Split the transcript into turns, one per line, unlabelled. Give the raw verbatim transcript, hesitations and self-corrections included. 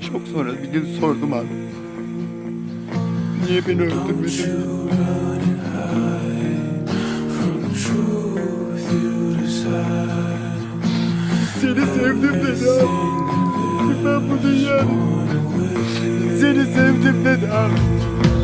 Çok sonra bir gün sordum abi. Niye beni öldürmedin? Seni sevdim dedi abi. Ben bu dünyanın seni sevdim dedi abi.